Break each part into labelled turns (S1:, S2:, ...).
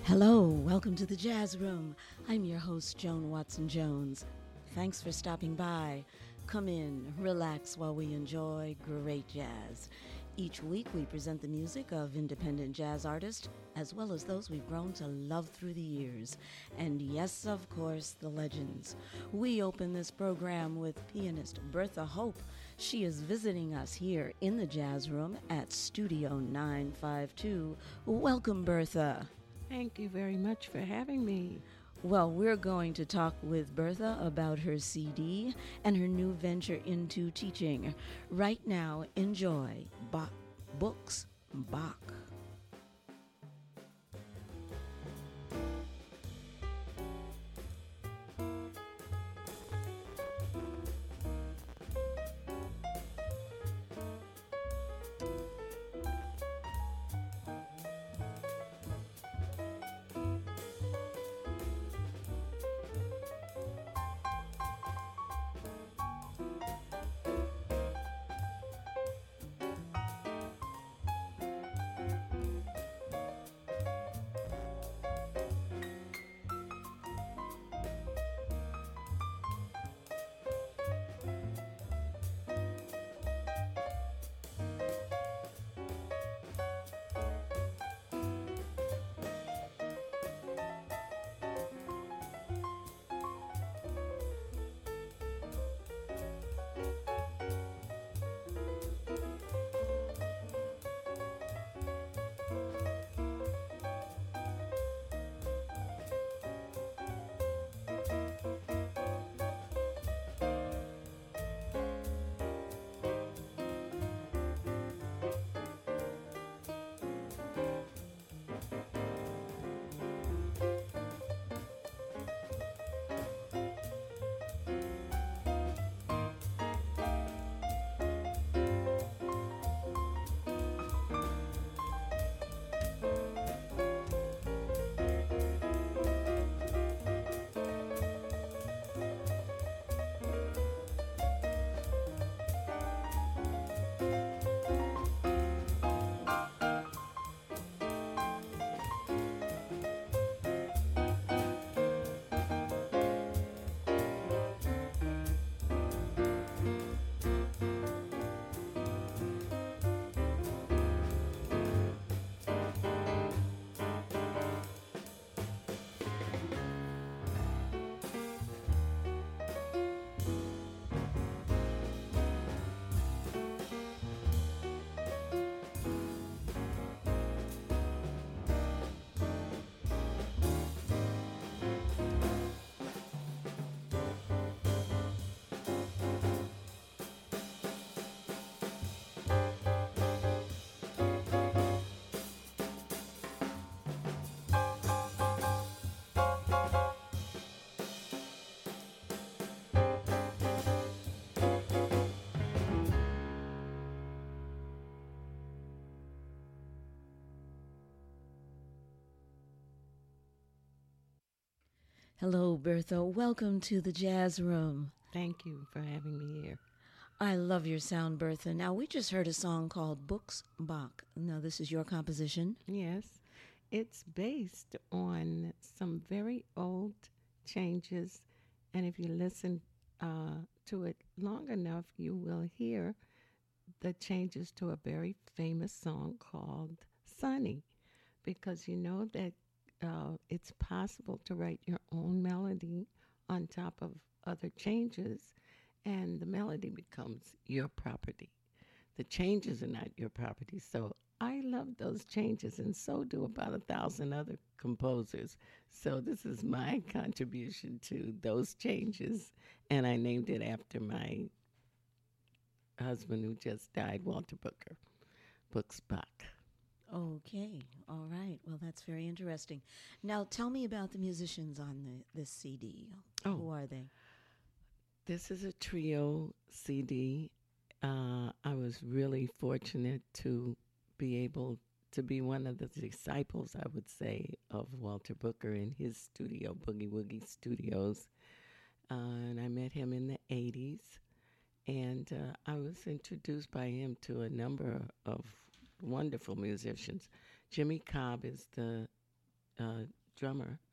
S1: Hello, welcome to the Jazz Room. I'm your host, Joan Watson Jones. Thanks for stopping by. Come in, relax while we enjoy great jazz. Each week we present the music of independent jazz artists, as well as those we've grown to love through the years. And yes, of course, the legends. We open this program with pianist Bertha Hope. She is visiting us here in the Jazz Room at Studio 952. Welcome, Bertha.
S2: Thank you very much for having me.
S1: Well, we're going to talk with Bertha about her CD and her new venture into teaching. Right now, enjoy Books Bach. Hello, Bertha. Welcome to the Jazz Room.
S2: Thank you for having me here.
S1: I love your sound, Bertha. Now, we just heard a song called Books Bach. Now, this is your composition.
S2: Yes, it's based on some very old changes, and if you listen to it long enough, you will hear the changes to a very famous song called Sunny, because you know that it's possible to write your own melody on top of other changes, and the melody becomes your property. The changes are not your property. So I love those changes, and so do about 1,000 other composers. So this is my contribution to those changes, and I named it after my husband who just died, Walter Booker, Books Bach.
S1: Okay, all right. Well, that's very interesting. Now, tell me about the musicians on this CD. Who
S2: Oh,
S1: are they?
S2: this is a trio CD. I was really fortunate to be able to be one of the disciples, I would say, of Walter Booker in his studio, Boogie Woogie Studios. And I met him in the 80s. And I was introduced by him to a number of wonderful musicians. Jimmy Cobb is the drummer.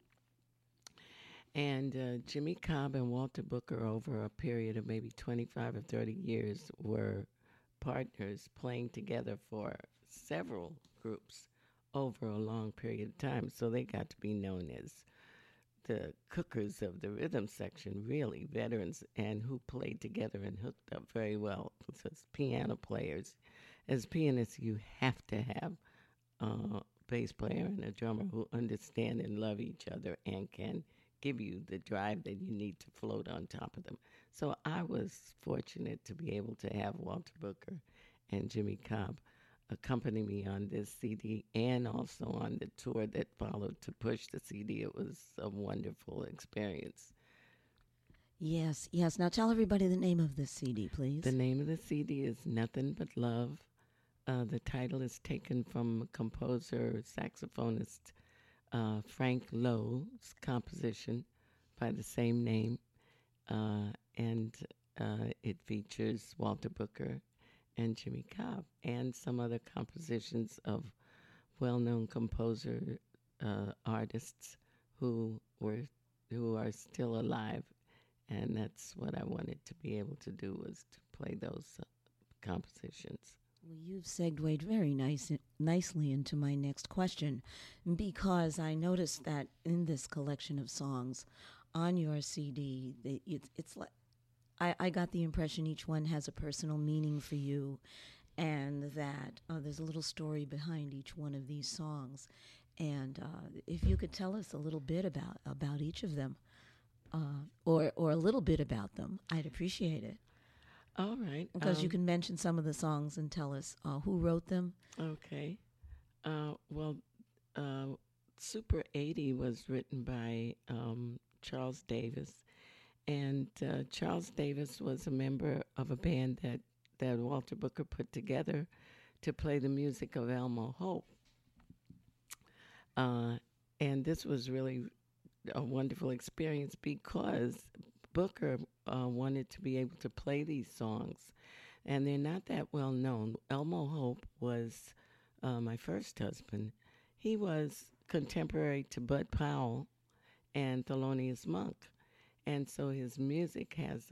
S2: And Jimmy Cobb and Walter Booker, over a period of maybe 25 or 30 years, were partners playing together for several groups over a long period of time. So they got to be known as the cookers of the rhythm section, really veterans, and who played together and hooked up very well. So as piano players, as pianists, you have to have a bass player and a drummer who understand and love each other and can give you the drive that you need to float on top of them. So I was fortunate to be able to have Walter Booker and Jimmy Cobb accompany me on this CD and also on the tour that followed to push the CD. It was a wonderful experience.
S1: Yes, yes. Now tell everybody the name of this CD,
S2: The
S1: please.
S2: name of the CD is Nothing But Love. The title is taken from composer, saxophonist Frank Lowe's composition by the same name, and it features Walter Booker and Jimmy Cobb and some other compositions of well-known composer artists who were who are still alive, and that's what I wanted to be able to do, was to play those compositions.
S1: Well, you've segued very nicely into my next question, because I noticed that in this collection of songs on your CD, it's like I got the impression each one has a personal meaning for you, and that there's a little story behind each one of these songs. And if you could tell us a little bit about each of them, or a little bit about them, I'd appreciate it.
S2: All right.
S1: Because you can mention some of the songs and tell us who wrote them.
S2: Okay. Well, uh, Super 80 was written by Charles Davis. And Charles Davis was a member of a band that Walter Booker put together to play the music of Elmo Hope. And this was really a wonderful experience because Booker wanted to be able to play these songs. And they're not that well known. Elmo Hope was my first husband. He was contemporary to Bud Powell and Thelonious Monk. And so his music has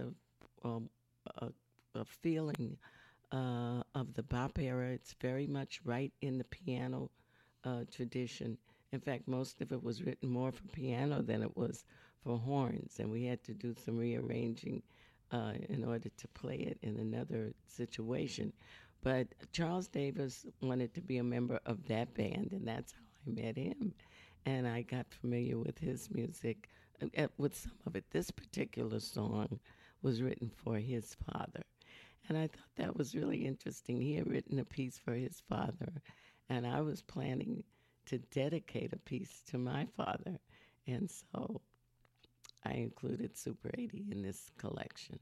S2: a, a feeling of the bop era. It's very much right in the piano tradition. In fact, most of it was written more for piano than it was for horns, and we had to do some rearranging in order to play it in another situation. But Charles Davis wanted to be a member of that band, and that's how I met him. And I got familiar with his music, with some of it. This particular song was written for his father. And I thought that was really interesting. He had written a piece for his father, and I was planning to dedicate a piece to my father. And so I included Super 80 in this collection.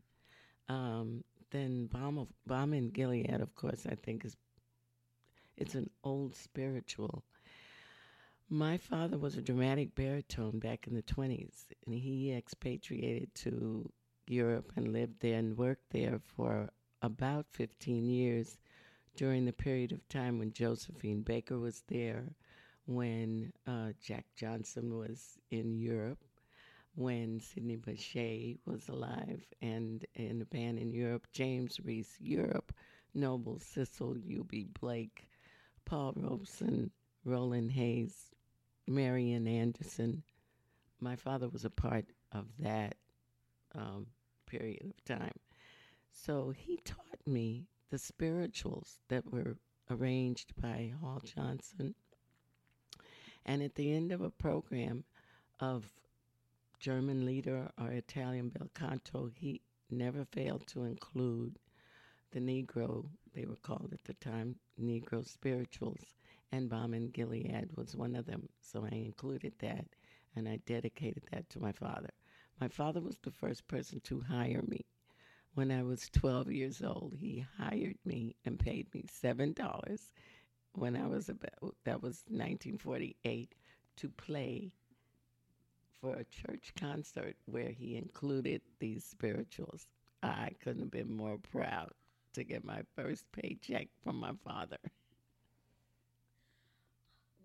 S2: Then Bomb in Gilead, of course, I think it's an old spiritual. My father was a dramatic baritone back in the 20s, and he expatriated to Europe and lived there and worked there for about 15 years during the period of time when Josephine Baker was there, when Jack Johnson was in Europe, when Sidney Bechet was alive and in a band in Europe, James Reese Europe, Noble Sissle, U.B. Blake, Paul Robeson, Roland Hayes, Marian Anderson. My father was a part of that period of time. So he taught me the spirituals that were arranged by Hall Johnson. And at the end of a program of German leader or Italian bel canto, he never failed to include the Negro, they were called at the time, Negro spirituals, and Balm in Gilead was one of them. So I included that, and I dedicated that to my father. My father was the first person to hire me. When I was 12 years old, he hired me and paid me $7 when I was about, that was 1948, to play for a church concert where he included these spirituals. I couldn't have been more proud to get my first paycheck from my father.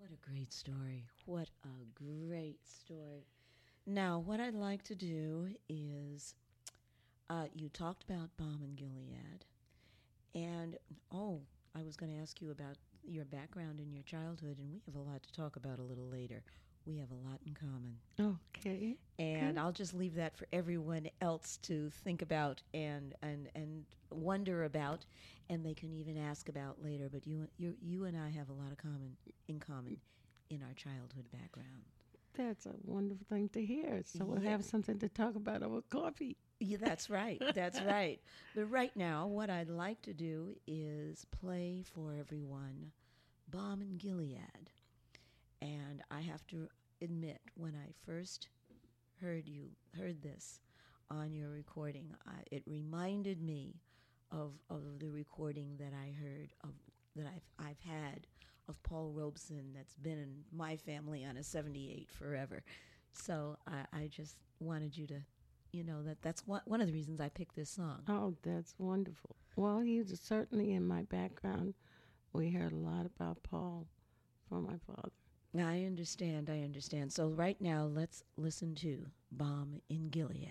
S1: What a great story. What a great story. Now, what I'd like to do is you talked about Balm and Gilead. And, oh, I was going to ask you about your background in your childhood, and we have a lot to talk about a little later. We have a lot in common.
S2: Okay.
S1: And
S2: Good.
S1: I'll just leave that for everyone else to think about and wonder about, and they can even ask about later. But you and I have a lot of in common in our childhood background.
S2: That's a wonderful thing to hear. So we'll
S1: Yeah,
S2: have something to talk about over coffee.
S1: yeah, that's right. That's right. But right now, what I'd like to do is play for everyone Balm and Gilead. And I have to admit, when I first heard this on your recording, it reminded me of the recording that I heard of that I've had of Paul Robeson that's been in my family on a 78 forever. So I just wanted you to, that's one of the reasons I picked this song.
S2: Oh, that's wonderful. Well, he was certainly in my background. We heard a lot about Paul from my father.
S1: I understand. I understand. So right now, let's listen to Balm in Gilead.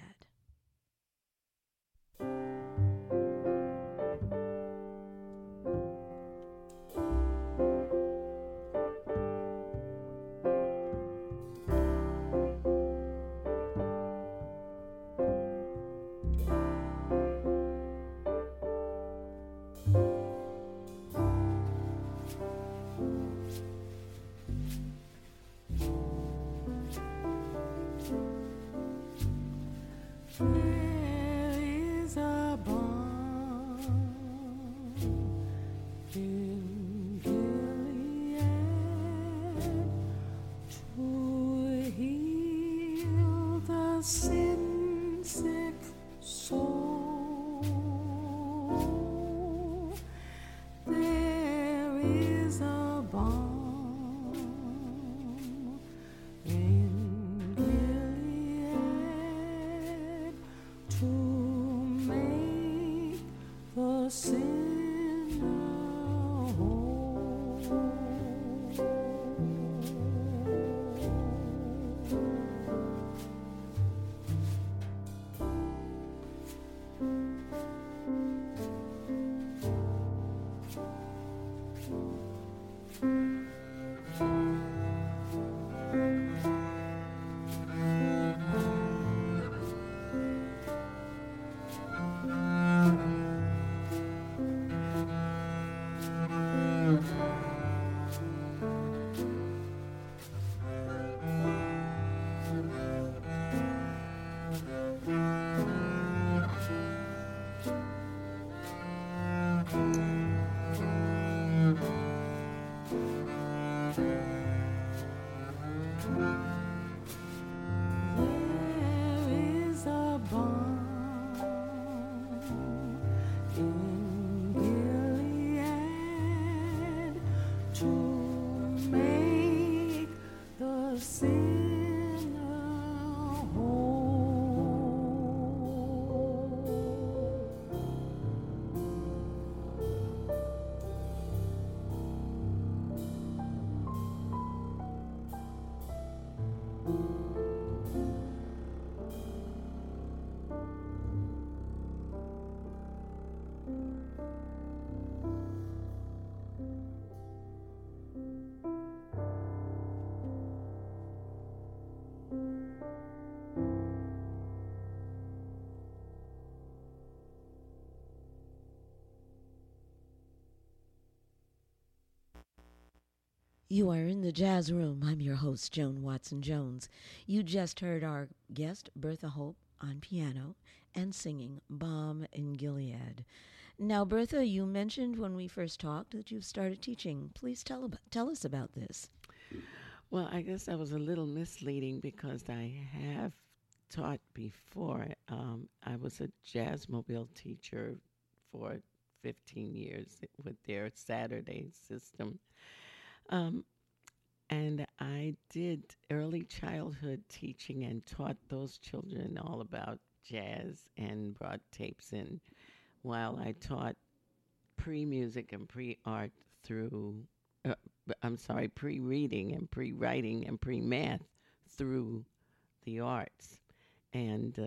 S2: There is a balm in Gilead to heal the sin-sick soul. There is a balm in Gilead to make the sinner whole. There is a balm in Gilead to make the sinner whole.
S1: You are in the jazz room. I'm your host, Joan Watson Jones. You just heard our guest, Bertha Hope, on piano and singing Balm in Gilead. Now, Bertha, you mentioned when we first talked that you've started teaching. Please tell us about this.
S2: Well, I guess that was a little misleading because I have taught before. I was a jazz mobile teacher for 15 years with their Saturday system. Um, and I did early childhood teaching and taught those children all about jazz and brought tapes in while I taught pre music and pre art through I'm sorry, pre-reading and pre-writing and pre-math through the arts. And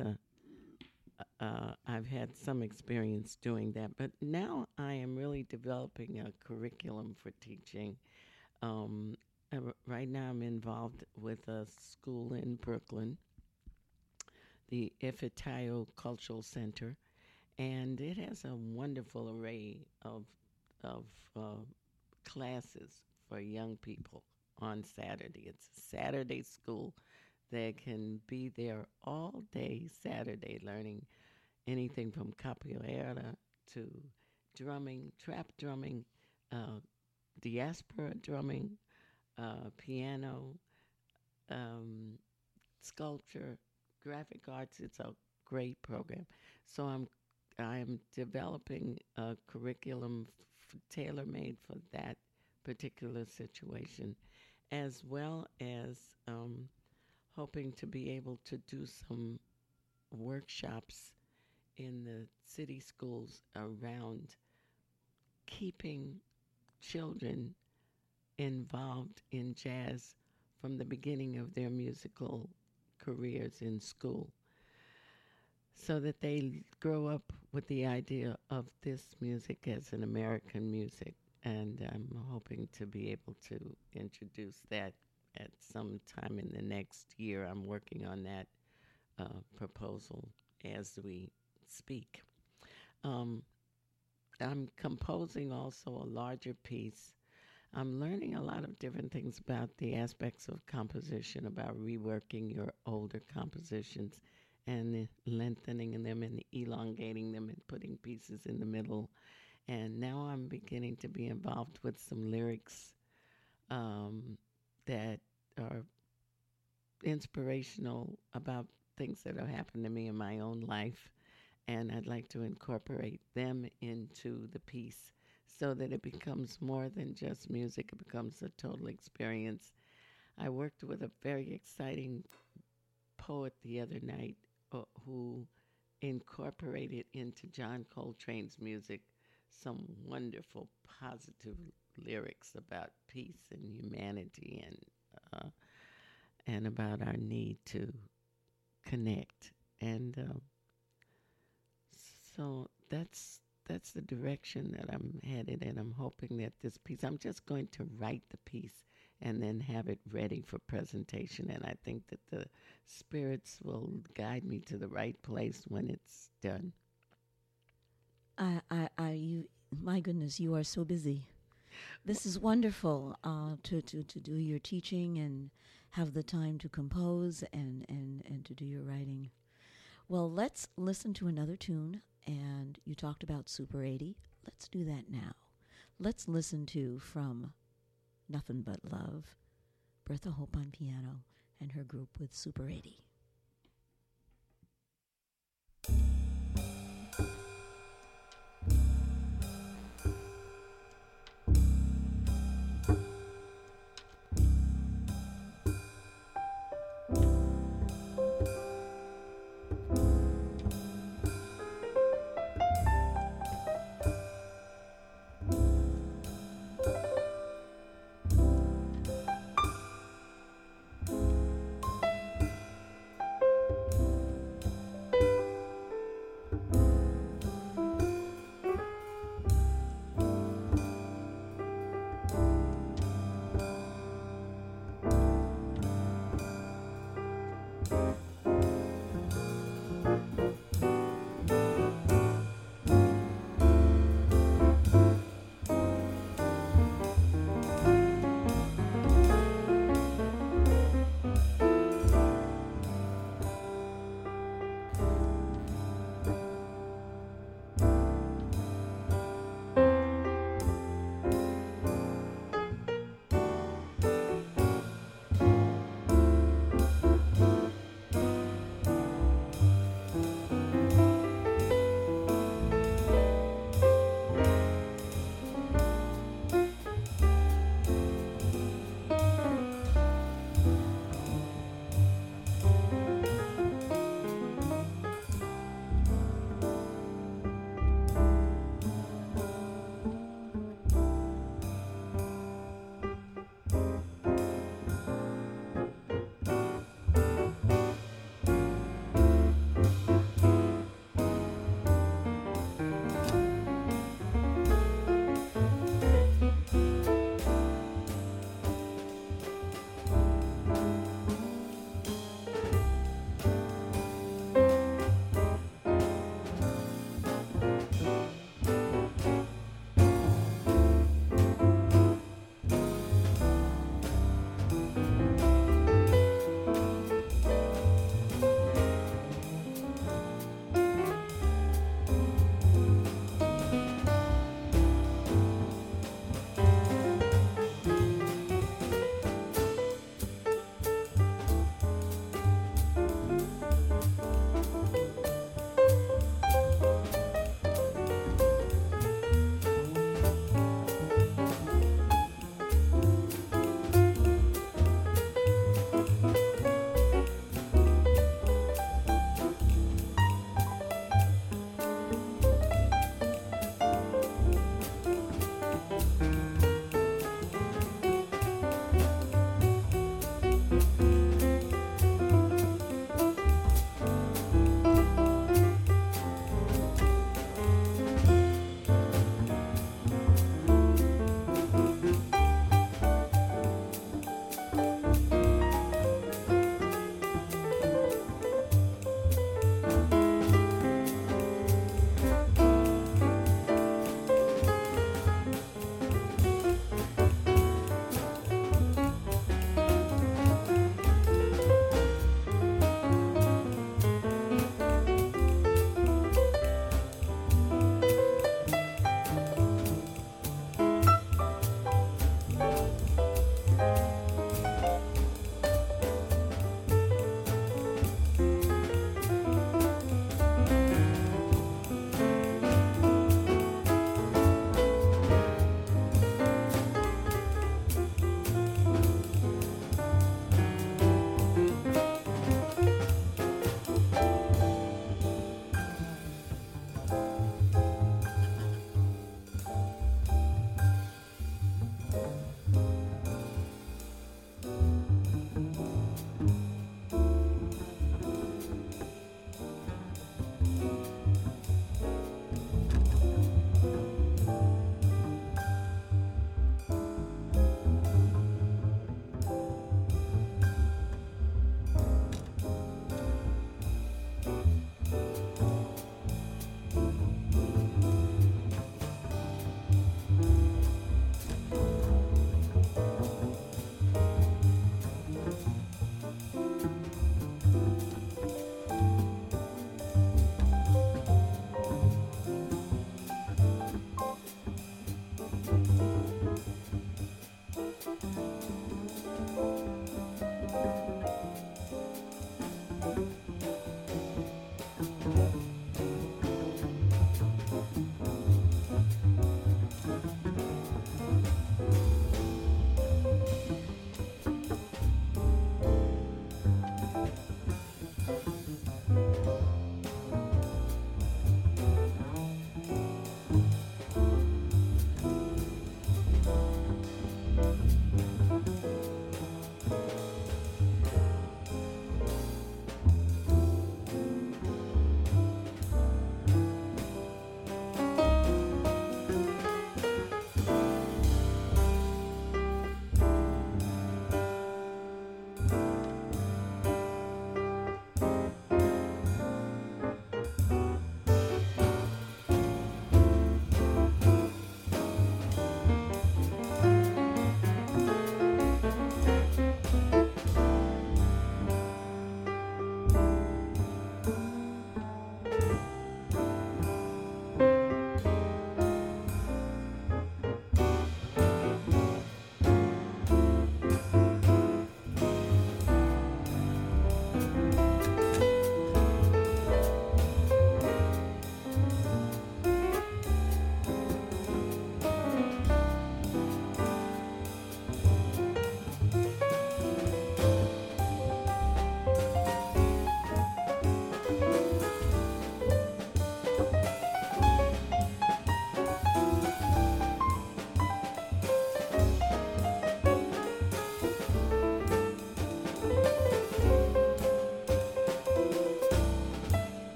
S2: I've had some experience doing that, but now I am really developing a curriculum for teaching. Um, right now, I'm involved with a school in Brooklyn, the Ifitayo Cultural Center, and it has a wonderful array of classes for young people on Saturday. It's a Saturday school that can be there all day Saturday, learning anything from capoeira to drumming, trap drumming, uh, diaspora drumming, piano, um, sculpture, graphic arts. It's a great program. So I'm developing a curriculum tailor made for that particular situation, as well as hoping to be able to do some workshops in the city schools around keeping children involved in jazz from the beginning of their musical careers in school so that they grow up with the idea of this music as an American music. And I'm hoping to be able to introduce that at some time in the next year. I'm working on that proposal as we speak. Um, I'm composing also a larger piece. I'm learning a lot of different things about the aspects of composition, about reworking your older compositions and lengthening them and elongating them and putting pieces in the middle. And now I'm beginning to be involved with some lyrics that are inspirational about things that have happened to me in my own life. And I'd like to incorporate them into the piece so that it becomes more than just music. It becomes a total experience. I worked with a very exciting poet the other night who incorporated into John Coltrane's music some wonderful positive lyrics about peace and humanity and about our need to connect. And so that's the direction that I'm headed, and I'm hoping that this piece, I'm just going to write the piece and then have it ready for presentation. And I think that the spirits will guide me to the right place when it's done.
S1: You, my goodness, you are so busy. This is wonderful to do your teaching and have the time to compose and to do your writing. Well, let's listen to another tune. And you talked about Super 80. Let's do that now. Let's listen to from Nothing But Love, Bertha Hope on piano and her group with Super 80.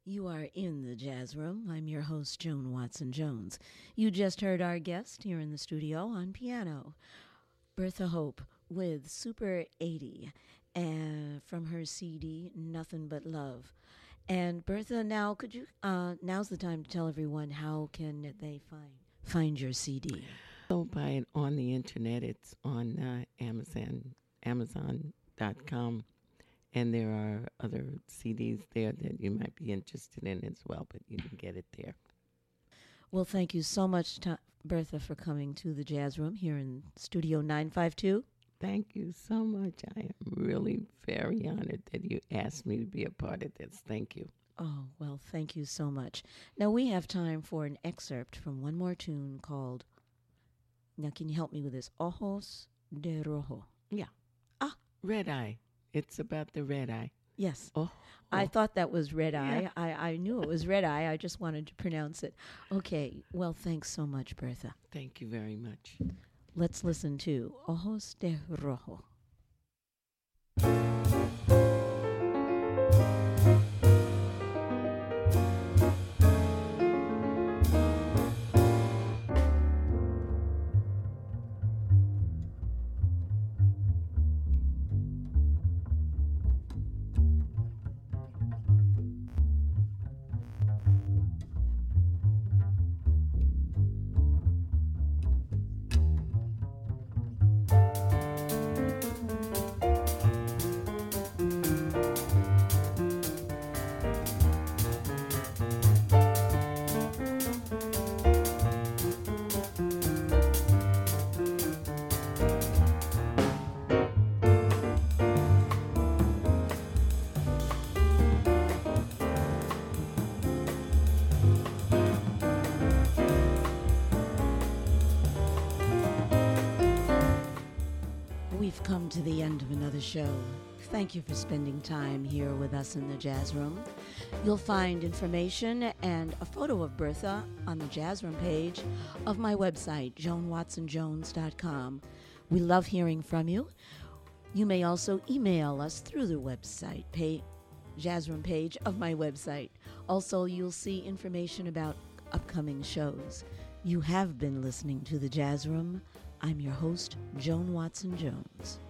S1: You are in the Jazz Room. I'm your host, Joan Watson Jones. You just heard our guest here in the studio on piano, Bertha Hope with Super 80, and from her CD, Nothing But Love. And Bertha, now could you? Now's the time to tell everyone how can they find your CD.
S2: So buy it on the internet. It's on Amazon.com. And there are other CDs there that you might be interested in as well, but you can get it there.
S1: Well, thank you so much, Bertha, for coming to the Jazz Room here in Studio 952.
S2: Thank you so much. I am really very honored that you asked me to be a part of this. Thank you.
S1: Oh, well, thank you so much. Now, we have time for an excerpt from one more tune called, now can you help me with this? Ojos de Rojo.
S2: Yeah. Red Eye. It's about the red eye.
S1: Yes.
S2: Oh.
S1: I thought that was Red Eye.
S2: Yeah.
S1: I knew it was Red Eye. I just wanted to pronounce it. Okay. Well, thanks so much, Bertha.
S2: Thank you very much.
S1: Let's listen to Ojos de Rojo. We've come to the end of another show. Thank you for spending time here with us in the Jazz Room. You'll find information and a photo of Bertha on the Jazz Room page of my website, joanwatsonjones.com. We love hearing from you. You may also email us through the website, Jazz Room page of my website. Also, you'll see information about upcoming shows. You have been listening to the Jazz Room. I'm your host, Joan Watson Jones.